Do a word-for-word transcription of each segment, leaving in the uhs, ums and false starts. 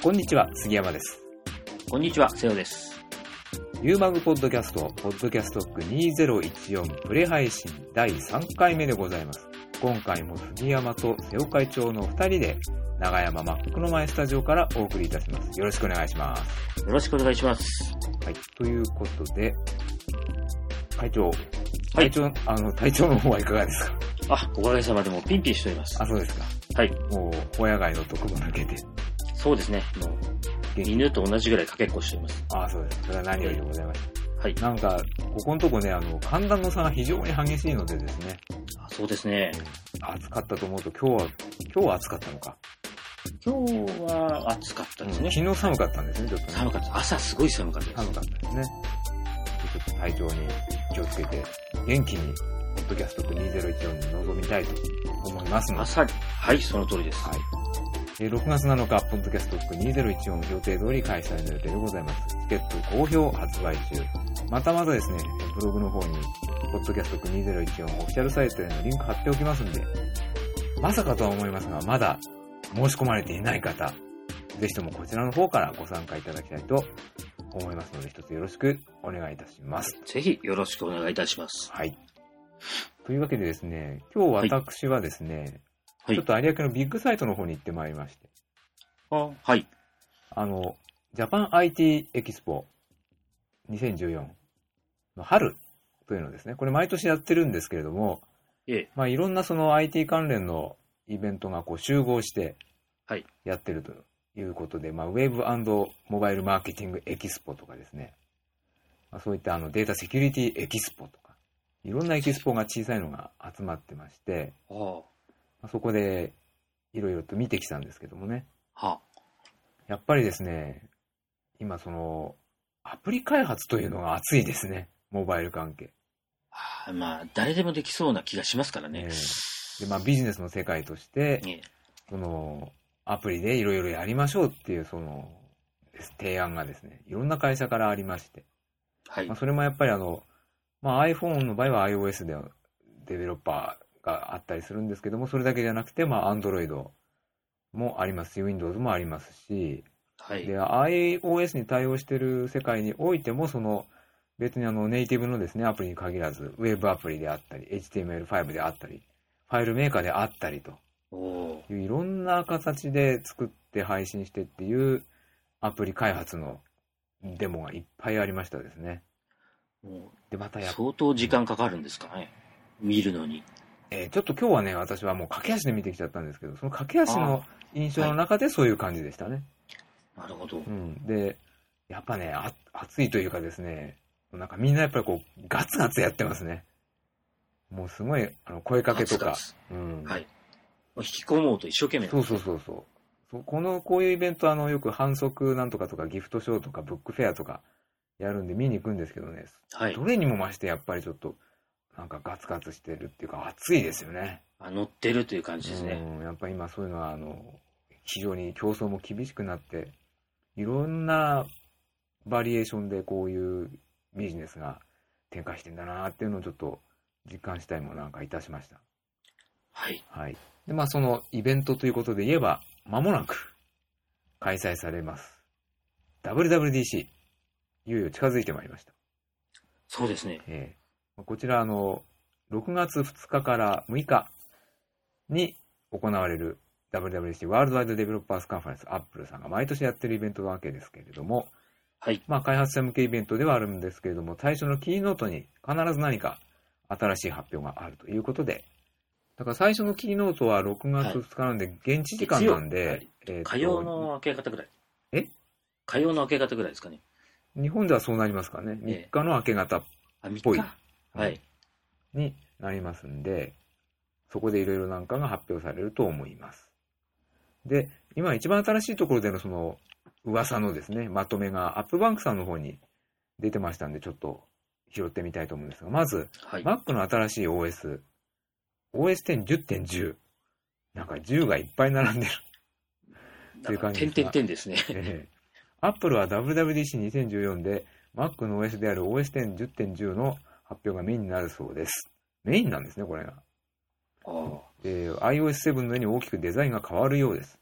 こんにちは、杉山です。 こんにちは、瀬尾です。 ユーマグポッドキャスト、ポッドキャストックにせんじゅうよんプレ配信だいさんかいめでございます。今回も杉山と瀬尾会長のふたりで、長山マックの前スタジオからお送りいたします。よろしくお願いします。 よろしくお願いします。 はい、ということで、会長、 はい、 会長、あの、体調の方はいかがですか？ あ、おかげさまでもピンピンしております。 あ、そうですか。 はい。 もう、親飼いの徳も抜けて。 そうですね。もう、犬と同じぐらいかけっこしています。 あ、そうです。それは何よりでございました。 はい。 なんか、ここのとこね、あの、寒暖の差が非常に激しいのでですね。 あ、そうですね。 暑かったと思うと、今日は、今日は暑かったのか。 今日は暑かったですね。 うん、昨日寒かったんですね、ちょっと、ね。 寒かった。朝すごい寒かったです。 寒かったですね。ちょっと体調に気をつけて、元気に、ポッドキャストにせんじゅうよんに臨みたいと思いますので。 朝、はい、その通りです。 はい。ろくがつなのか、ポッドキャストにせんじゅうよん予定通り開催の予定でございます。チケット好評発売中。またまたですね、ブログの方に、ポッドキャストにせんじゅうよんオフィシャルサイトへのリンク貼っておきますんで、まさかとは思いますが、まだ申し込まれていない方、ぜひともこちらの方からご参加いただきたいと思いますので、一つよろしくお願いいたします。 ぜひよろしくお願いいたします。 はい。というわけでですね、今日私はですね、はい、ちょっと有明のビッグサイトの方に行ってまいりまして。 あ、はい。 あの、ジャパン アイティー エキスポにせんじゅうよんの春というのですね。これ毎年やってるんですけれども、 ええ、 まあいろんなその アイティー 関連のイベントがこう集合してやってるということで、はい、まあウェブ&モバイルマーケティングエキスポとかですね。まあ、そういったあのデータセキュリティエキスポとか、いろんなエキスポが小さいのが集まってまして、 あまあ、そこでいろいろと見てきたんですけどもね。 はあ、 やっぱりですね、今そのアプリ開発というのが熱いですね、モバイル関係。 はあ、まあ誰でもできそうな気がしますからね。 えー、でまあビジネスの世界として、えー、そのアプリでいろいろやりましょうっていうその提案がですね、いろんな会社からありまして、 はい。 まあ、それもやっぱりあの、まあ、iPhone の場合は iOS でデベロッパーがあったりするんですけども、それだけじゃなくて、まあ Androidもありますし、Windows もありますし、 はい、 で iOS に対応している世界においても、その別にあのネイティブのですねアプリに限らず、ウェブアプリであったり、エイチティーエムエルファイブ であったり、ファイルメーカーであったりといういろんな形で作って配信してっていうアプリ開発のデモがいっぱいありましたですね。 でまたや相当時間かかるんですかね、見るのに。 えー、ちょっと今日はね、私はもう駆け足で見てきちゃったんですけど、その駆け足の印象の中でそういう感じでしたね。 はい、なるほど。 うん。で、やっぱね、あ熱いというかですね、なんかみんなやっぱりこう、ガツガツやってますね。もうすごい、あの、声かけとか。 ガツガツ、 うん。 はい。引き込もうと一生懸命。 そうそうそうそう。そうこの、こういうイベント、あの、よく反則なんとかとか、ギフトショーとか、ブックフェアとか、やるんで見に行くんですけどね。 はい。 どれにも増してやっぱりちょっと、なんかガツガツしてるっていうか、熱いですよね。 あ、乗ってるという感じですね。 うん、やっぱり今そういうのは、あの、非常に競争も厳しくなって、いろんなバリエーションでこういうビジネスが展開してんだなっていうのをちょっと実感したりもなんかいたしました。 はい。 はい。で、まあそのイベントということで言えば、間もなく開催されます。ダブリューダブリューディーシー、いよいよ近づいてまいりました。 そうですね。 えー、こちら、あの、ろくがつふつかからむいかに行われる ダブリューダブリューディーシー ワールドワイドデベロッパーズカンファレンス、アップルさんが毎年やってるイベントなわけですけれども、 はい。 まあ開発者向けイベントではあるんですけれども、最初のキーノートに必ず何か新しい発表があるということで、だから最初のキーノートはろくがつふつかなんで、はい、現地時間なんで、はい、 えー、火曜の明け方ぐらい。 え火曜の明け方ぐらいですかね。 日本ではそうなりますかね。みっかの明け方っぽい、 えー、はい、 になりますんで、そこでいろいろなんかが発表されると思います。で、今一番新しいところでのその噂のですね、まとめがアップバンクさんの方に出てましたんで、ちょっと拾ってみたいと思うんですが、まず、はい、Mac の新しい オーエス、オーエステンじゅってんじゅう、なんかじゅうがいっぱい並んでるっていう感じですが。 点々点ですね。 えーApple は ダブリューダブリューディーシーにせんじゅうよん で Mac の オーエス である オーエステンじゅってんじゅう の発表がメインになるそうです。メインなんですね、これが。 あで アイオーエスセブン のように大きくデザインが変わるようです。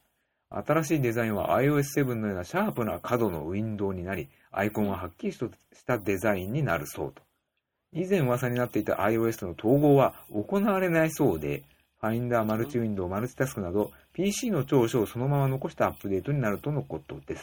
新しいデザインは アイオーエスセブン のようなシャープな角のウィンドウになり、アイコンははっきりしたデザインになるそうと。以前噂になっていた iOS との統合は行われないそうで、ファインダー、マルチウィンドウ、マルチタスクなど ピーシー の長所をそのまま残したアップデートになるとのことです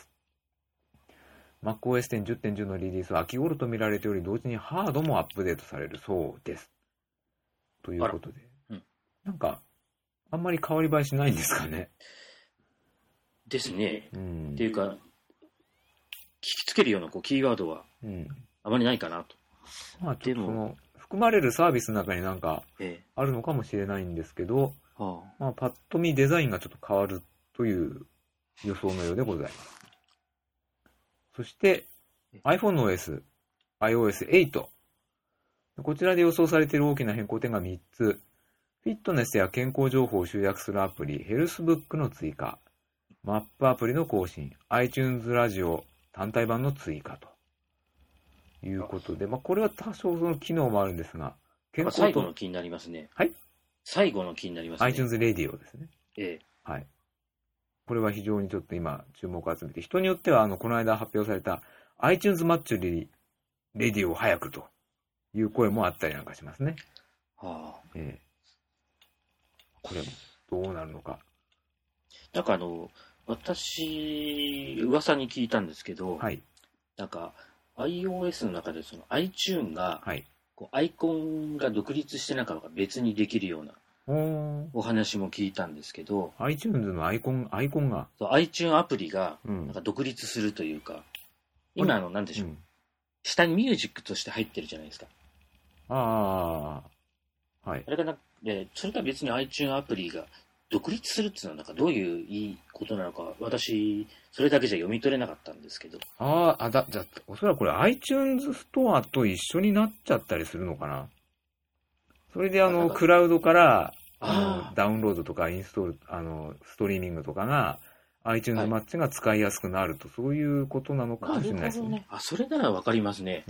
。MacOS テン じゅってんじゅう のリリースは秋頃と見られており、同時にハードもアップデートされるそうです。ということで、うん、なんか、あんまり変わり映えしないんですかね。 ですね。うん、っていうか、聞きつけるようなこうキーワードはあまりないかなと。 うん、まあ、ちょっとその含まれるサービスの中になんかあるのかもしれないんですけど、ええはあまあ、パッと見デザインがちょっと変わるという予想のようでございます。そして iPhone の オーエス、アイオーエスエイト。こちらで予想されている大きな変更点がみっつ。フィットネスや健康情報を集約するアプリ、ヘルスブックの追加。マップアプリの更新。iTunes ラジオ単体版の追加ということで、まあ、これは多少その機能もあるんですが、 健康と最後の気になりますね。 はい。 最後の気になりますね。 iTunes レディオですね。 ええ。 はい。これは非常にちょっと今注目を集めて、人によってはあのこの間発表された iTunes マッチレディオを早くという声もあったりなんかしますね。 はあ。 ええ。これもどうなるのか。 なんかあの、私、噂に聞いたんですけど、 はい。 なんか iOS の中でその iTunes が、 はい、 こうアイコンが独立してなんか別にできるようなお話も聞いたんですけど、 iTunes のアイコン、アイコンがそう iTunes アプリがなんか独立するというか、うん、今あの何でしょう、うん、下にミュージックとして入ってるじゃないですか。 ああ、はい。 あれがなでそれとは別に iTunes アプリが独立するっていうのはなんかどういういいことなのか、私それだけじゃ読み取れなかったんですけど。 ああ、だ、じゃあ、おそらくこれ iTunes ストアと一緒になっちゃったりするのかな。それであの、クラウドからあのダウンロードとかインストール、あの、ストリーミングとかが iTunes マッチが使いやすくなると、はい、そういうことなのかもしれないですね。ねあ、それならわかりますね。 うん。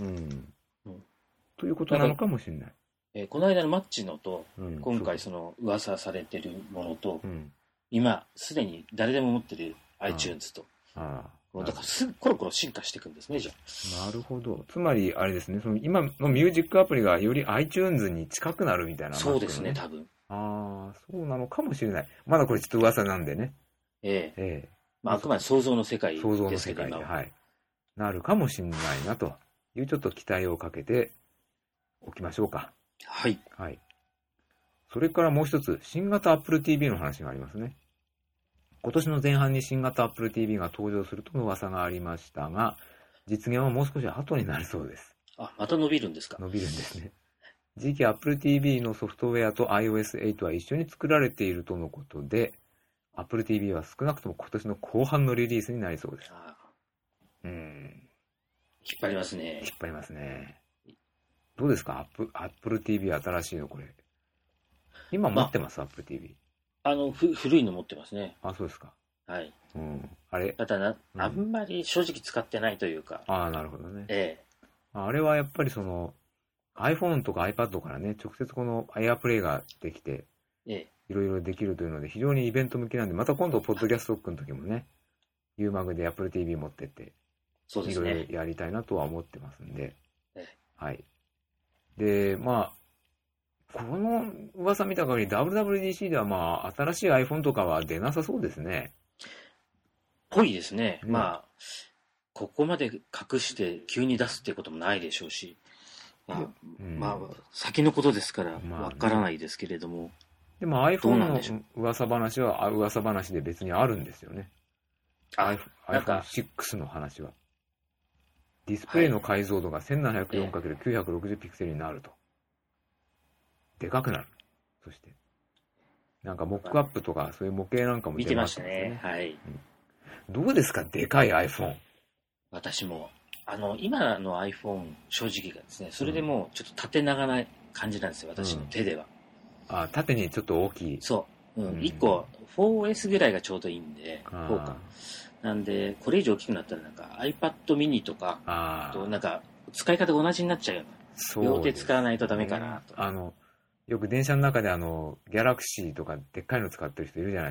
うん、ということなのかもしれない。 えー、この間のマッチのと、うん、今回その噂されてるものと、うん、今すでに誰でも持ってる iTunes と、ああだからすぐコロコロ進化していくんですね。じゃあなるほど。つまりあれですね、その今のミュージックアプリがより iTunes に近くなるみたいな、ね、 そうですね、多分。 ああ、そうなのかもしれない。まだこれちょっと噂なんでね。 ええええ、まあ、あくまで想像の世界ですけど、 想像の世界で、はい、なるかもしれないなというちょっと期待をかけておきましょうか。 はい。 はい。それからもう一つ、新型 Apple ティーブイ の話がありますね。今年の前半に新型 Apple ティーブイ が登場するとの噂がありましたが、実現はもう少し後になりそうです。 あ、また伸びるんですか？ 伸びるんですね。次期 Apple ティーブイ のソフトウェアと アイオーエスエイトは一緒に作られているとのことで、Apple ティーブイ は少なくとも今年の後半のリリースになりそうです。あうん。 引っ張りますね。 引っ張りますね。どうですか Apple, Apple ティーブイ 新しいのこれ。今持ってます、まあ、Apple ティーブイ。 あのふ、古いの持ってますね。 あ、そうですか。 はい。 うん。あれただな、うん、あんまり正直使ってないというか。 ああ、なるほどね。 ええ。 あれはやっぱりその、iPhone とか iPad からね、直接この AirPlay ができて、 ええ。 いろいろできるというので、非常にイベント向きなんで、また今度、ポッドキャストックの時もね、ユーマグで Apple ティーブイ 持ってって、 そうですね。 いろいろやりたいなとは思ってますんで、 ええ。 はい。で、まあ、この噂見た限り ダブリューダブリューディーシー ではまあ、新しい iPhone とかは出なさそうですね。 ぽいですね。うん、まあ、ここまで隠して急に出すっていうこともないでしょうし、まあ、うん、まあ、先のことですからわからないですけれども。まあね、 でも iPhone の噂話は噂話で別にあるんですよね。 あ、 アイフォンシックス の話は。ディスプレイの解像度が せんななひゃくよんかけるきゅうひゃくろくじゅう ピクセルになると。でかくなる。そして。なんかモックアップとかそういう模型なんかも出ましたね。見てましたね。はい、 うん。どうですかでかい iPhone。 私も。あの、今の iPhone 正直がですね、それでもうちょっと縦長な感じなんですよ。私の手では。 うん、あ、縦にちょっと大きい。 そう。うん。うん、いっこ フォーエス ぐらいがちょうどいいんで、こうか。なんで、これ以上大きくなったらなんか iPad mini とか、あとなんか使い方が同じになっちゃうような。そうですね、両手使わないとダメかなと。 あの、よく電車の中であの、ギャラクシーとかでっかいの使ってる人いるじゃないですか。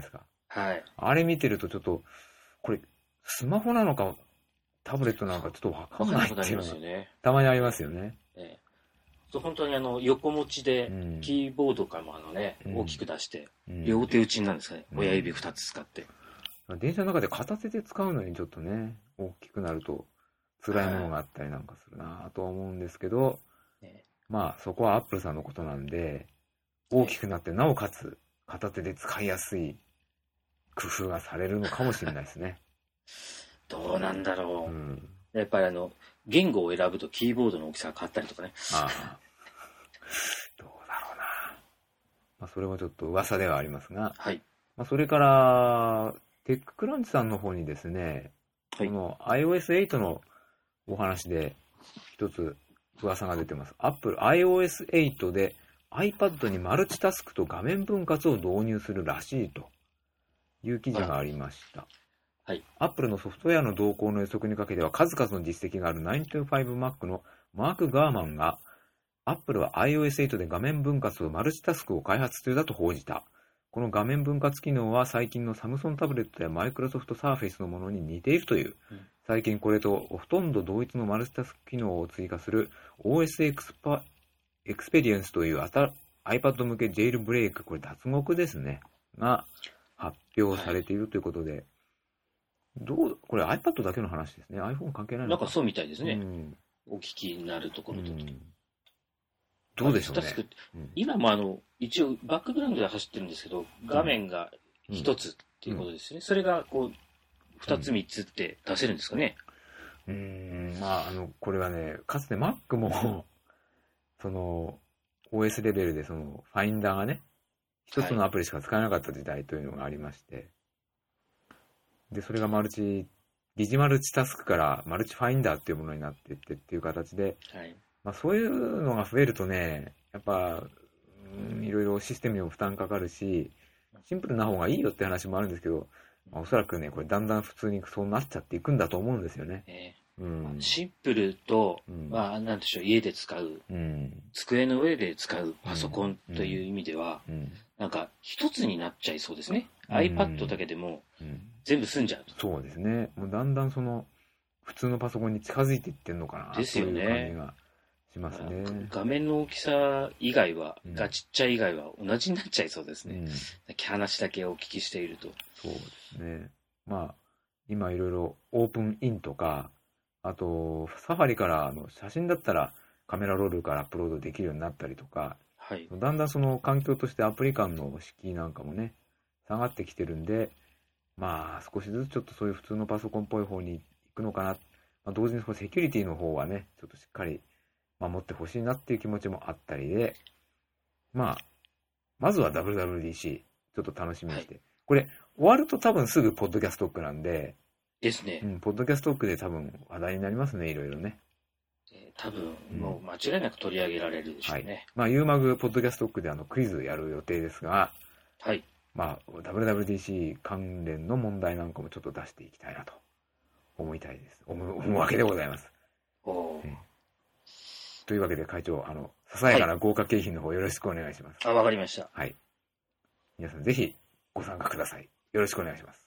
はい。 あれ見てるとちょっと、これ、スマホなのか、タブレットなのかちょっとわかんないっていうのが、ね、たまにありますよね。 ええ、そう本当にあの横持ちで、キーボードからもあのね、うん、大きく出して、うん、両手打ちになるんですかね、うん、親指ふたつ使って。 電車の中で片手で使うのにちょっとね、大きくなると辛いものがあったりなんかするなとは思うんですけど、ね、まあそこはアップルさんのことなんで、大きくなってなおかつ片手で使いやすい工夫がされるのかもしれないですね。 どうなんだろう、うん、やっぱりあの言語を選ぶとキーボードの大きさが変わったりとかね。ああどうだろうな、まあ、それもちょっと噂ではありますが、 はい、 まあ、それからテッククランチさんの方にですね、はい、この アイオーエスエイト のお話で一つ噂が出てます。Apple アイオーエスエイト で iPad にマルチタスクと画面分割を導入するらしいという記事がありました。 はい、 Apple のソフトウェアの動向の予測にかけては数々の実績がある ナインティファイブマック のマーク・ガーマンが Apple は アイオーエスエイト で画面分割とマルチタスクを開発中だと報じた。この画面分割機能は最近のサムソンタブレットやマイクロソフトサーフェイスのものに似ているという、うん、最近これとほとんど同一のマルチタスク機能を追加する オーエス エクスパエクスペリエンスという iPad 向けジェイルブレイク、これ脱獄ですね、が発表されているということで、はい、どうこれ iPad だけの話ですね。 iPhone 関係ないのか。 なんかそうみたいですね、うん、お聞きになるところと、うん、 どうでしょうね。 うん、今もあの一応バックグラウンドで走ってるんですけど、画面が一つっていうことですね、うん、それがこう二つ三つって出せるんですかね。 うーん、まああのこれはね、かつて Mac もその オーエス レベルでそのファインダーがね、一つのアプリしか使えなかった時代というのがありまして、はい、でそれがマルチ疑似マルチタスクからマルチファインダーっていうものになっていってっていう形で、 はい、 まあ、そういうのが増えるとね、やっぱ、うん、いろいろシステムにも負担かかるし、シンプルな方がいいよって話もあるんですけど、まあ、おそらくね、これだんだん普通にそうなっちゃっていくんだと思うんですよね。 えーうん、シンプルと、うん、まあ、なんでしょう、家で使う、うん、机の上で使うパソコンという意味では、うんうん、なんか一つになっちゃいそうですね。うん、iPad だけでも全部済んじゃうと、 そうですね。もうだんだんその普通のパソコンに近づいていってるのかなですよね。 という感じがしますね。 画面の大きさ以外は、うん、がちっちゃい以外は同じになっちゃいそうですね。うん、話だけお聞きしていると。 そうですね。まあ今いろいろオープンインとか、あとサファリからあの写真だったらカメラロールからアップロードできるようになったりとか、 はい、 だんだんその環境としてアプリ間の敷居なんかもね下がってきてるんで、まあ少しずつちょっとそういう普通のパソコンっぽい方に行くのかな。まあ、同時にそのセキュリティの方はねちょっとしっかり守ってほしいなっていう気持ちもあったりで、まあまずは ダブリューダブリューディーシー ちょっと楽しみにして、はい、これ終わると多分すぐポッドキャストックなんでですね、 うん、ポッドキャストックで多分話題になりますね、いろいろね。 えー、多分もう間違いなく取り上げられるでしょうね。はい、 まあ ユーマグ ポッドキャストックであのクイズやる予定ですが、 はい。 まあ ダブリューダブリューディーシー 関連の問題なんかもちょっと出していきたいなと思いたいです。思う、思うわけでございます。 おー、 うん、というわけで会長、あのささやかな豪華景品の方よろしくお願いします。 はい、あ、わかりました。 はい。皆さんぜひご参加ください。よろしくお願いします。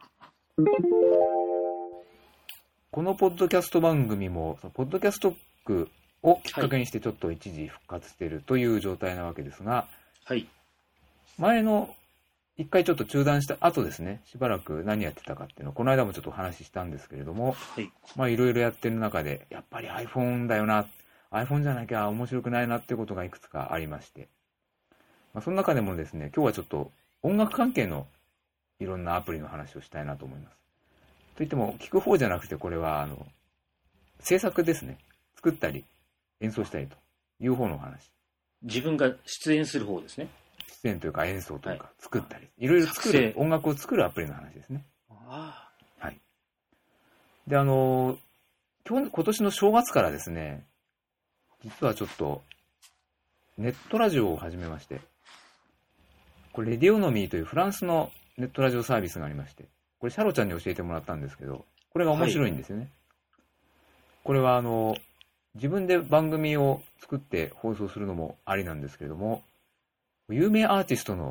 このポッドキャスト番組も、そのポッドキャストックをきっかけにしてちょっと一時復活しているという状態なわけですが、 はい。 前の一回ちょっと中断した後ですね、しばらく何やってたかっていうのをこの間もちょっとお話ししたんですけれども、 はい。 まあいろいろやってる中で、やっぱり iPhone だよな、iPhone じゃなきゃ面白くないなっていうことがいくつかありまして、まあ、その中でもですね、今日はちょっと音楽関係のいろんなアプリの話をしたいなと思います。といっても聞く方じゃなくて、これはあの制作ですね。作ったり演奏したりという方の話。 自分が出演する方ですね。 出演というか演奏というか作ったり、はい、いろいろ作る音楽を作るアプリの話ですね。 ああ、はい。であの今日今年の正月からですね、実はちょっとネットラジオを始めまして、これレディオノミーというフランスのネットラジオサービスがありまして、これシャロちゃんに教えてもらったんですけど、これが面白いんですよね。はい、これはあの自分で番組を作って放送するのもありなんですけれども、有名アーティストの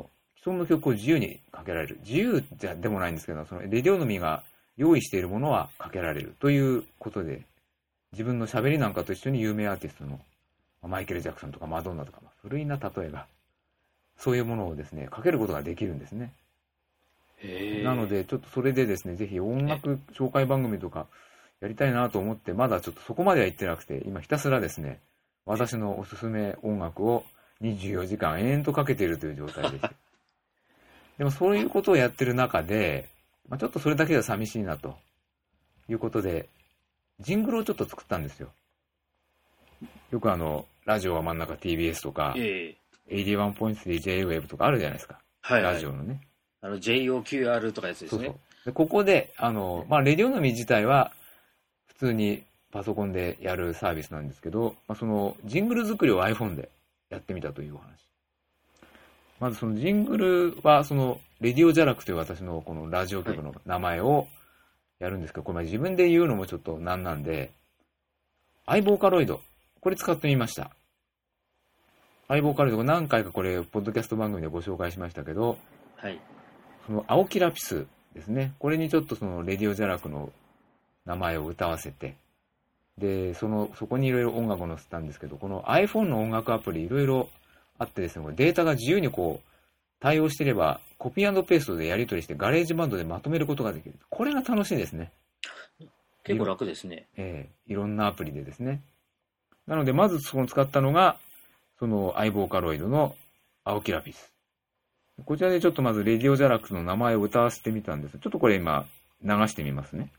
その曲を自由にかけられる。自由じゃでもないんですけど、そのレディオノミが用意しているものはかけられるということで、自分の喋りなんかと一緒に有名アーティストのマイケル・ジャクソンとかマドンナとか、古いな例えが、そういうものをですね、かけることができるんですね。 へー。 なので、ちょっとそれでですね、ぜひ音楽紹介番組とかやりたいなと思って、まだちょっとそこまでは行ってなくて、今ひたすらですね、私のおすすめ音楽をにじゅうよじかん延々とかけているという状態です。でもそういうことをやってる中で、まあ、ちょっとそれだけでは寂しいなということで、ジングルをちょっと作ったんですよ。よくあの、ラジオは真ん中 ティービーエス とか、 ええいじゅういってんさん ジェイウェーブ とかあるじゃないですか。 はい、はい。 ラジオのね。 あの、ジェイオーキューアール とかやつですね。 そうそう。でここで、あの、まあ、レディオノミ自体は、普通にパソコンでやるサービスなんですけど、まあ、その、ジングル作りを iPhone でやってみたというお話。まずそのジングルは、その、レディオジャラクという私のこのラジオ局の名前をやるんですけど、これ自分で言うのもちょっとなんなんで、アイボーカロイド、これ使ってみました。アイボーカロイド、何回かこれ、ポッドキャスト番組でご紹介しましたけど、 はい。 その、青木ラピスですね。これにちょっとその、レディオジャラクの名前を歌わせて、で、その、そこにいろいろ音楽を載せたんですけど、この iPhone の音楽アプリいろいろあってですね、これデータが自由にこう、対応していれば、コピー&ペーストでやり取りしてガレージバンドでまとめることができる。これが楽しいですね。 結構楽ですね。 ええ、いろんなアプリでですね。なので、まずそこを使ったのが、その、アイボーカロイドの青木ラピス。こちらでちょっとまず、レディオジャラクスの名前を歌わせてみたんです。ちょっとこれ今、流してみますね。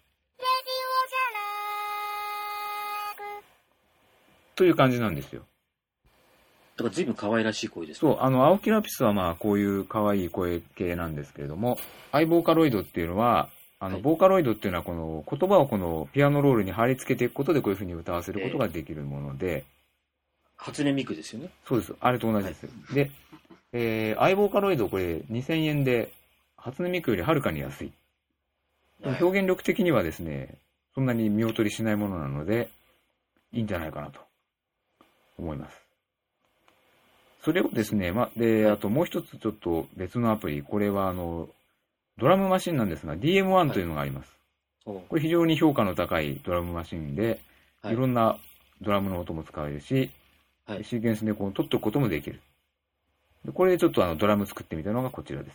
という感じなんですよ。 だから随分可愛らしい声ですね。 そう、あの、青木ラピスはまあ、こういう可愛い声系なんですけれども、アイボーカロイドっていうのは、あの、 はい、 ボーカロイドっていうのはこの言葉をこのピアノロールに貼り付けていくことでこういう風に歌わせることができるもので、えー、 初音ミクですよね。 そうです。あれと同じです。はい、で、えー、アイボーカロイドこれにせんえんで初音ミクよりはるかに安い。はい、表現力的にはですね、そんなに見劣りしないものなので、いいんじゃないかなと思います。それをですね、ま、で、あともう一つちょっと別のアプリ、これはあの、ドラムマシンなんですが、ディーエムワン というのがあります。はい、これ非常に評価の高いドラムマシンで、はい、いろんなドラムの音も使えるし、はい、シーケンスでこう取っておくこともできる。でこれでちょっとあのドラム作ってみたのがこちらです。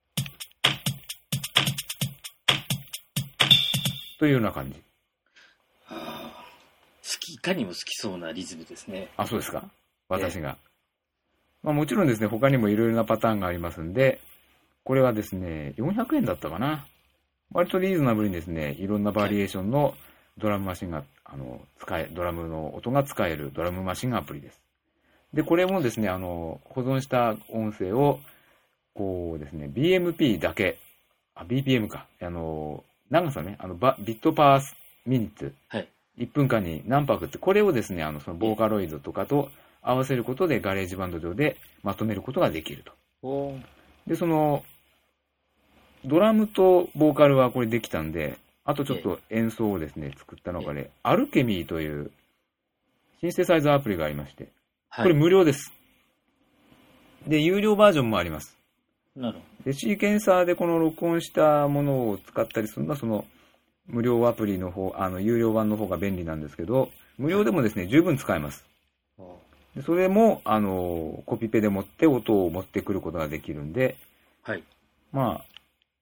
というような感じ。 はあ、好き、いかにも好きそうなリズムですね。 あ、そうですか。私が。まあもちろんですね、他にもいろいろなパターンがありますんで、これはですね、よんひゃくえんだったかな。割とリーズナブルにですね、いろんなバリエーションのドラムマシンが、あの、使え、ドラムの音が使えるドラムマシンアプリです。で、これもですね、あの、保存した音声を、こうですね、ビーエムピー だけ、あ、ビーピーエム か。あの、長さね、あの、バビットパーミニッツ。 はい。 いっぷんかんに何拍って、これをですね、あの、そのボーカロイドとかと合わせることでガレージバンド上でまとめることができると。 おで、その、ドラムとボーカルはこれできたんで、あとちょっと演奏をですね、作ったのがね、アルケミーというシンセサイザーアプリがありまして、これ無料です。で、有料バージョンもあります。 なるほど。で、シーケンサーでこの録音したものを使ったりするのは、その、無料アプリの方、あの、有料版の方が便利なんですけど、無料でもですね、十分使えます。でそれも、あの、コピペで持って音を持ってくることができるんで、 はい。 まあ、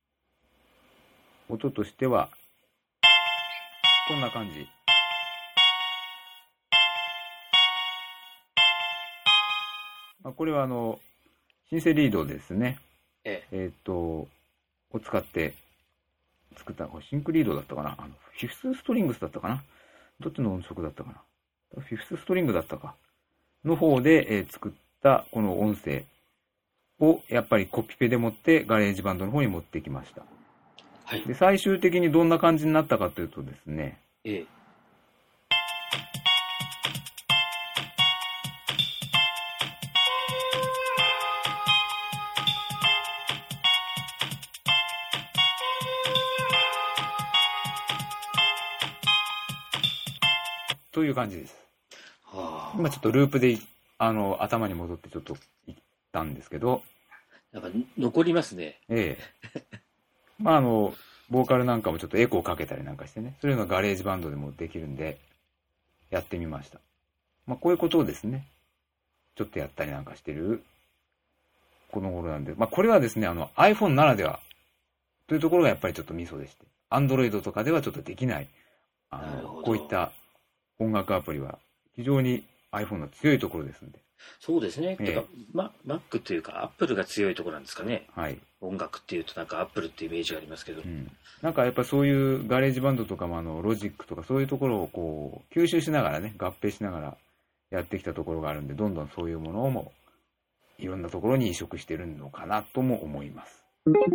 音としては、こんな感じ。まあ、これはあの、シンセリードですね。 ええ。 えっと、を使って作った、これシンクリードだったかな、あの、フィフスストリングスだったかな、どっちの音色だったかな、フィフスストリングだったか、の方で、えー、作ったこの音声をやっぱりコピペで持ってガレージバンドの方に持ってきました。 はい。 で、最終的にどんな感じになったかというとですね、 ええ。 という感じです。 はあ、 今ちょっとループであの頭に戻ってちょっと言ったんですけど、 なんか残りますね。 ええ。まああの、ボーカルなんかもちょっとエコーかけたりなんかしてね、そういうのがガレージバンドでもできるんで、やってみました。まあこういうことをですね、ちょっとやったりなんかしてる、この頃なんで、まあこれはですね、あの iPhone ならでは、というところがやっぱりちょっとミソでして、Android とかではちょっとできない、あの、こういった音楽アプリは非常に iPhone の強いところですんで。 そうですね。 ええ、 てか、ま、Mac というか Apple が強いところなんですかね。 はい。 音楽っていうとなんか Apple っていうイメージがありますけど。 うん。なんかやっぱそういうガレージバンドとかもあの、ロジックとかそういうところをこう、吸収しながらね、合併しながらやってきたところがあるんで、どんどんそういうものもいろんなところに移植してるのかなとも思います。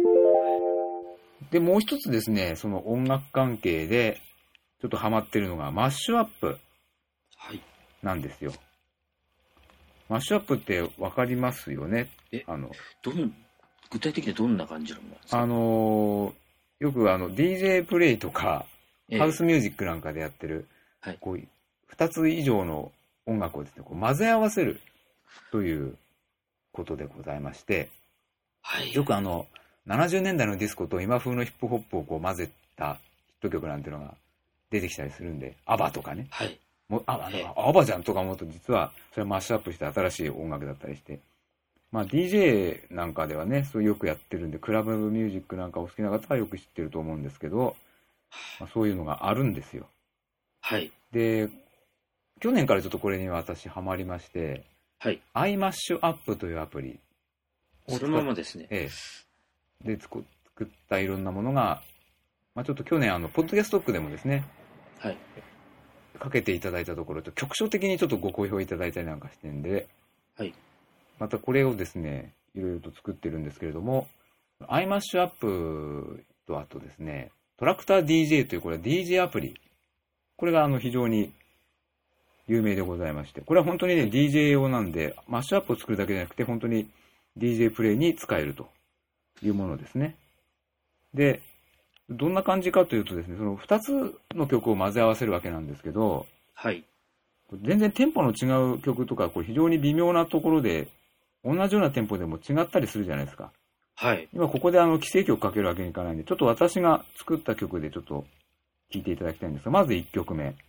で、もう一つですね、その音楽関係でちょっとハマってるのがマッシュアップなんですよ。はい、マッシュアップってわかりますよね。 え、 あのどん具体的にどんな感じのものですか？ あのよくあの ディージェー プレイとか、えー、ハウスミュージックなんかでやってる、はい、こうふたつ以上の音楽をですね、こう混ぜ合わせるということでございまして、はい、よくあのななじゅうねんだいのディスコと今風のヒップホップをこう混ぜたヒット曲なんていうのが出てきたりするんで、アバとかね、はい、もうああのアバじゃんとか思うと実はそれはマッシュアップして新しい音楽だったりして、まあ ディージェー なんかではね、そうよくやってるんで、クラブミュージックなんかお好きな方はよく知ってると思うんですけど、まあ、そういうのがあるんですよ。はい。で、去年からちょっとこれに私ハマりまして、はい。iMashUp というアプリ。 そのままですね。 ええ。で作ったいろんなものが、まあちょっと去年あの、ポッドキャストックでもですね、はい。かけていただいたところと、局所的にちょっとご好評いただいたりなんかしてんで、はい。またこれをですね、いろいろと作ってるんですけれども、iMashUp とあとですね、トラクター ディージェー というこれは ディージェー アプリ。これがあの非常に有名でございまして、これは本当にね、ディージェー 用なんで、マッシュアップを作るだけじゃなくて、本当に ディージェー プレイに使えるというものですね。で、どんな感じかというとですね、そのふたつの曲を混ぜ合わせるわけなんですけど、はい。全然テンポの違う曲とか、これ非常に微妙なところで、同じようなテンポでも違ったりするじゃないですか。はい。今ここであの規制曲かけるわけにいかないんで、ちょっと私が作った曲でちょっと聴いていただきたいんですが、まずいっきょくめ。はい。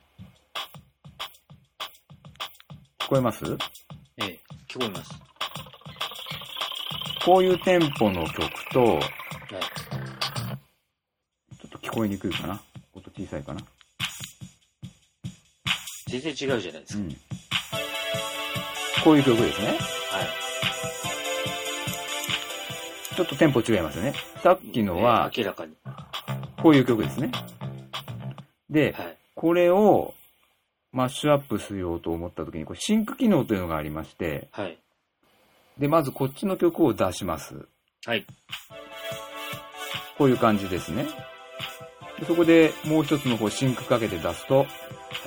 聞こえます？ ええ、聞こえます。 こういうテンポの曲と、はい、ちょっと聞こえにくいかな。音小さいかな。 全然違うじゃないですか。うん、 こういう曲ですね。はい。ちょっとテンポ違いますよね。さっきのは、 明らかに。 こういう曲ですね。で、はい、これをマッシュアップしようと思ったときに、これシンク機能というのがありまして、はい。で、まずこっちの曲を出します。はい。こういう感じですね。でそこでもう一つのこうシンクかけて出すと、はい。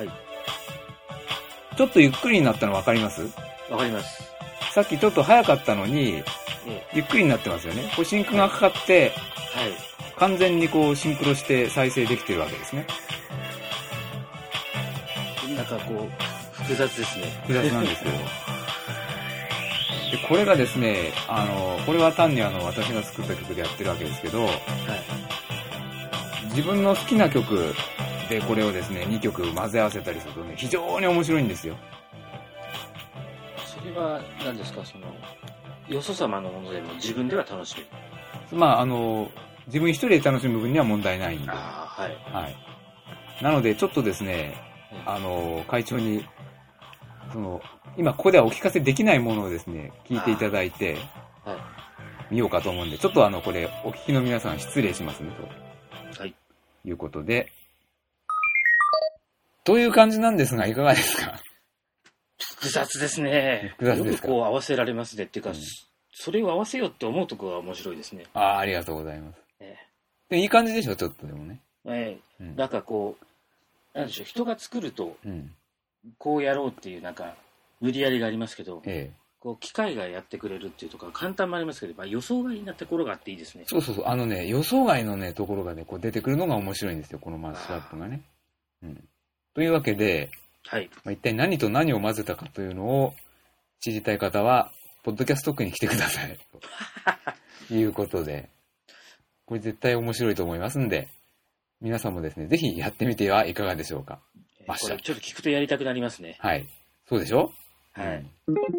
ちょっとゆっくりになったの分かります？ 分かります。 さっきちょっと早かったのに、ええ、ゆっくりになってますよね。こうシンクがかかって、はい。完全にこうシンクロして再生できてるわけですね。 なんかこう、複雑ですね。 複雑なんですけど。で、これがですね、あの、これは単にあの、私が作った曲でやってるわけですけど、はい。自分の好きな曲でこれをですね、にきょく混ぜ合わせたりするとね、非常に面白いんですよ。 それは何ですか、その、よそ様のものでも自分では楽しめる。 まあ、あの、自分一人で楽しむ分には問題ないんで。 ああ、はい。 はい。なので、ちょっとですね、あの、会長に、その、今ここではお聞かせできないものをですね、聞いていただいて、はい。見ようかと思うんで、ちょっとあの、これ、お聞きの皆さん失礼しますね、と。はい。いうことで、という感じなんですが、いかがですか？ 複雑ですね。複雑ですか？よくこう合わせられますね。っていうか、うん、それを合わせようって思うところが面白いですね。 ああ、ありがとうございます。ええ、でいい感じでしょ、ちょっとでもね。 ええ、うん、なんかこう、なんでしょう、人が作ると、うん、こうやろうっていうなんか、無理やりがありますけど、ええ、こう機械がやってくれるっていうところは簡単もありますけど、まあ、予想外なところがあっていいですね。 そうそうそう、あのね、予想外のね、ところがね、こう出てくるのが面白いんですよ、このマッシュアップがね。うん。というわけで、はい。まあ、一体何と何を混ぜたかというのを知りたい方は、 ポッドキャスト区に来てください。ということで、これ絶対面白いと思いますんで、皆さんもですね、ぜひやってみてはいかがでしょうか。 えー、これちょっと聞くとやりたくなりますね。 はい。そうでしょ？ はい。うん、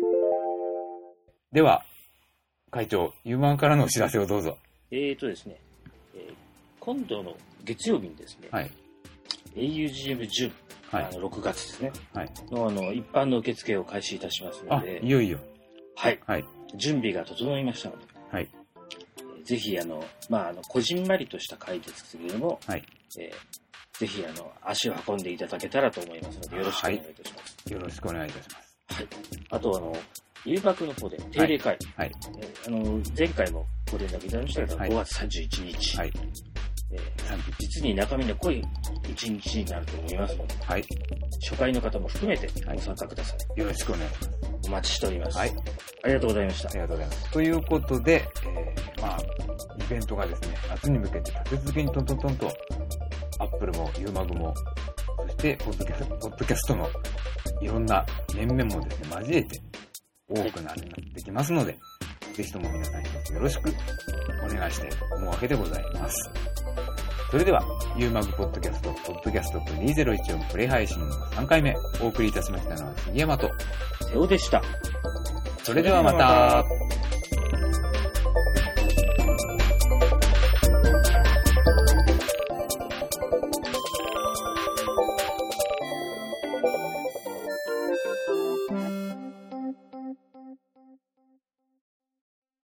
では、会長、ユーマンからのお知らせをどうぞ。 えーとですね、えー、今度の月曜日にですね、 はい、 エーユージーエム 準、はい、あのろくがつですね、 はい、 のあの一般の受付を開始いたしますので、 あ、いよいよ。 はい。 はい、 準備が整いましたので、 はい、 えー、ぜひあの、まあ、あの、こじんまりとした会ですけれども、 はい、 えー、ぜひあの、足を運んでいただけたらと思いますので、よろしくお願いいたします。 はい、よろしくお願いいたします。 はい。あとあの、誘爆の方で定例会、 はいはい、 えー、あの前回もご連絡いただきましたけど、はい、ごがつさんじゅういちにち、はい、えー、実に中身の濃い一日になると思いますので、はい、初回の方も含めてご参加ください。 はい、よろしくお願いします。 お待ちしております。 はい、 ありがとうございました。 ありがとうございます。ということで、えー、まあイベントがですね、夏に向けて立て続けにトントントンと、アップルもユーマグも、そしてポッドキャスト、ポッドキャストのいろんな面々もですね、交えて多くなってきますので、はい、ぜひとも皆さん一つよろしくお願いして思うわけでございます。それでは、ユーマグポッドキャスト、ポッドキャスト部にせんじゅういちプレイ配信のさんかいめ、お送りいたしましたのは杉山と瀬尾でした。 それではまた。